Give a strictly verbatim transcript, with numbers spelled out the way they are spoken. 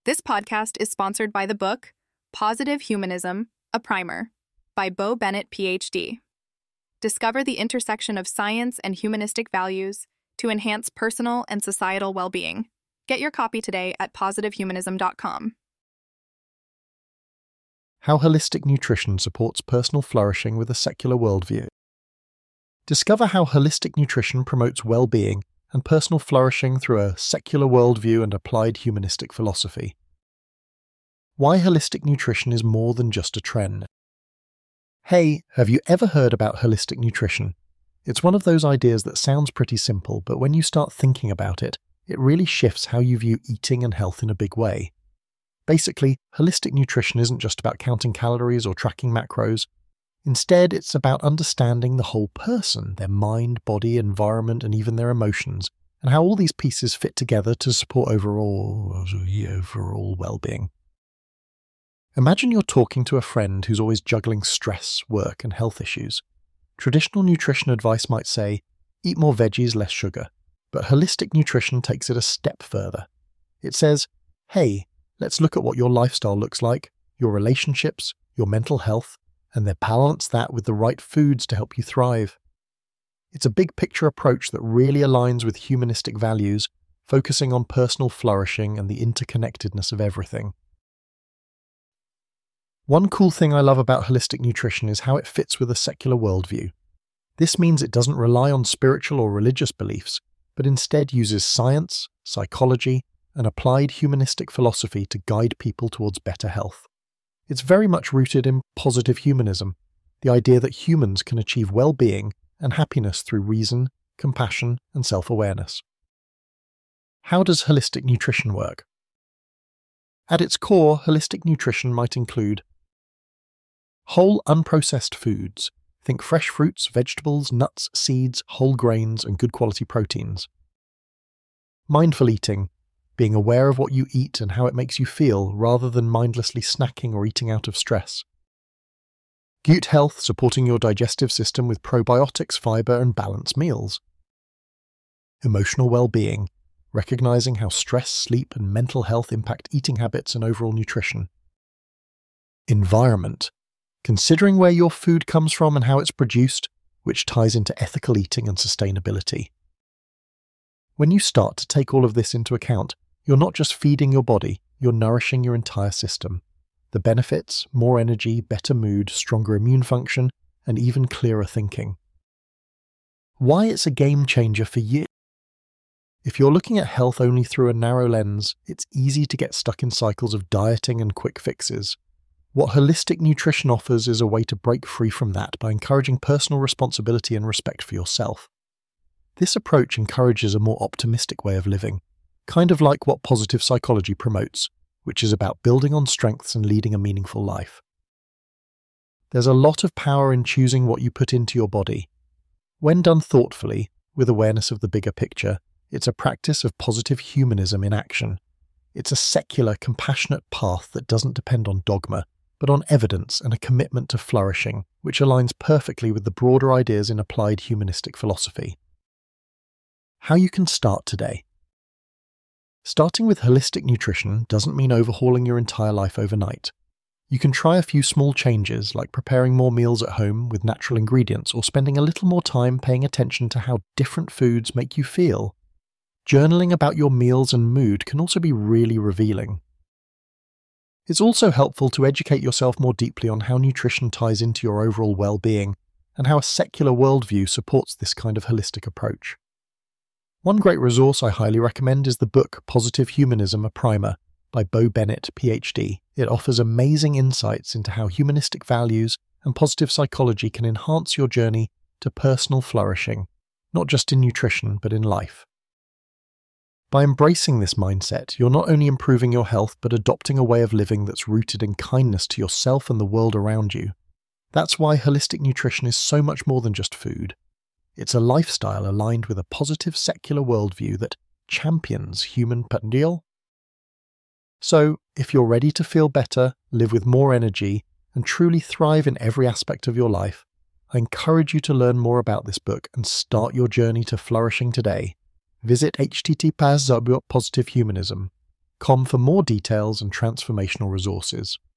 This podcast is sponsored by the book Positive Humanism, a Primer by Bo Bennett, P H D. Discover the intersection of science and humanistic values to enhance personal and societal well-being. Get your copy today at positive humanism dot com. How holistic nutrition supports personal flourishing with a secular worldview. Discover how holistic nutrition promotes well-being and personal flourishing through a secular worldview and applied humanistic philosophy. Why holistic nutrition is more than just a trend. Hey, have you ever heard about holistic nutrition? It's one of those ideas that sounds pretty simple, but when you start thinking about it, it really shifts how you view eating and health in a big way. Basically, holistic nutrition isn't just about counting calories or tracking macros. Instead, it's about understanding the whole person, their mind, body, environment, and even their emotions, and how all these pieces fit together to support overall, overall well-being. Imagine you're talking to a friend who's always juggling stress, work, and health issues. Traditional nutrition advice might say, eat more veggies, less sugar. But holistic nutrition takes it a step further. It says, hey, let's look at what your lifestyle looks like, your relationships, your mental health, and then balance that with the right foods to help you thrive. It's a big picture approach that really aligns with humanistic values, focusing on personal flourishing and the interconnectedness of everything. One cool thing I love about holistic nutrition is how it fits with a secular worldview. This means it doesn't rely on spiritual or religious beliefs, but instead uses science, psychology, and applied humanistic philosophy to guide people towards better health. It's very much rooted in positive humanism, the idea that humans can achieve well-being and happiness through reason, compassion, and self-awareness. How does holistic nutrition work? At its core, holistic nutrition might include whole unprocessed foods. Think fresh fruits, vegetables, nuts, seeds, whole grains, and good quality proteins. Mindful eating, being aware of what you eat and how it makes you feel rather than mindlessly snacking or eating out of stress. Gut health, supporting your digestive system with probiotics, fiber, and balanced meals. Emotional well-being, recognizing how stress, sleep, and mental health impact eating habits and overall nutrition. Environment, considering where your food comes from and how it's produced, which ties into ethical eating and sustainability. When you start to take all of this into account, you're not just feeding your body, you're nourishing your entire system. The benefits, more energy, better mood, stronger immune function, and even clearer thinking. Why it's a game changer for you? If you're looking at health only through a narrow lens, it's easy to get stuck in cycles of dieting and quick fixes. What holistic nutrition offers is a way to break free from that by encouraging personal responsibility and respect for yourself. This approach encourages a more optimistic way of living, kind of like what positive psychology promotes, which is about building on strengths and leading a meaningful life. There's a lot of power in choosing what you put into your body. When done thoughtfully, with awareness of the bigger picture, it's a practice of positive humanism in action. It's a secular, compassionate path that doesn't depend on dogma, but on evidence and a commitment to flourishing, which aligns perfectly with the broader ideas in applied humanistic philosophy. How you can start today. Starting with holistic nutrition doesn't mean overhauling your entire life overnight. You can try a few small changes, like preparing more meals at home with natural ingredients or spending a little more time paying attention to how different foods make you feel. Journaling about your meals and mood can also be really revealing. It's also helpful to educate yourself more deeply on how nutrition ties into your overall well-being and how a secular worldview supports this kind of holistic approach. One great resource I highly recommend is the book Positive Humanism, a Primer by Bo Bennett, P H D. It offers amazing insights into how humanistic values and positive psychology can enhance your journey to personal flourishing, not just in nutrition, but in life. By embracing this mindset, you're not only improving your health, but adopting a way of living that's rooted in kindness to yourself and the world around you. That's why holistic nutrition is so much more than just food. It's a lifestyle aligned with a positive secular worldview that champions human potential. So, if you're ready to feel better, live with more energy, and truly thrive in every aspect of your life, I encourage you to learn more about this book and start your journey to flourishing today. Visit h t t p s dot positive humanism. com for more details and transformational resources.